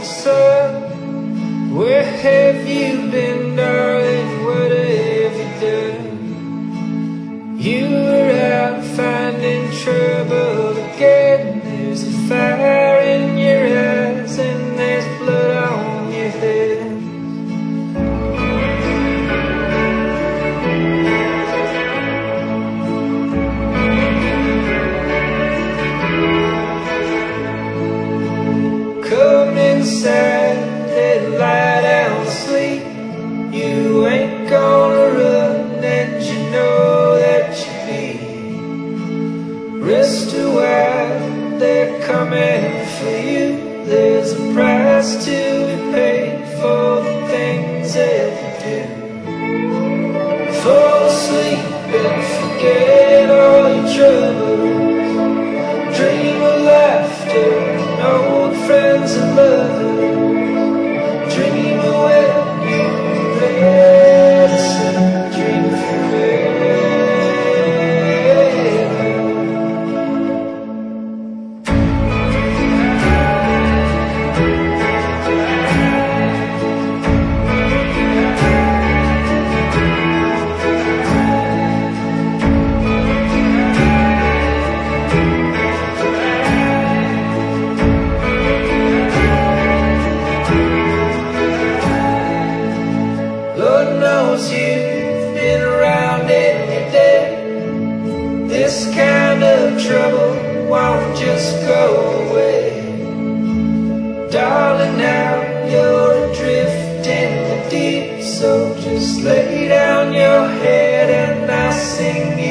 the sun. Where have you been, darling? What have you done? You were out finding trouble again. There's a fire in your eyes and there's blood on your head. Come inside and lie down to sleep. You ain't gonna run and you know that you be. Rest a while, they're coming for you. There's a price to be paid for the things that you do. Fall asleep and forget all your troubles. Dream of laughter, old friends and lovers. Dream of when you rest and dream forever. Lord knows you've been around every day. This kind of trouble won't just go away. Darling, now you're adrift in the deep, so just lay down your head and I'll sing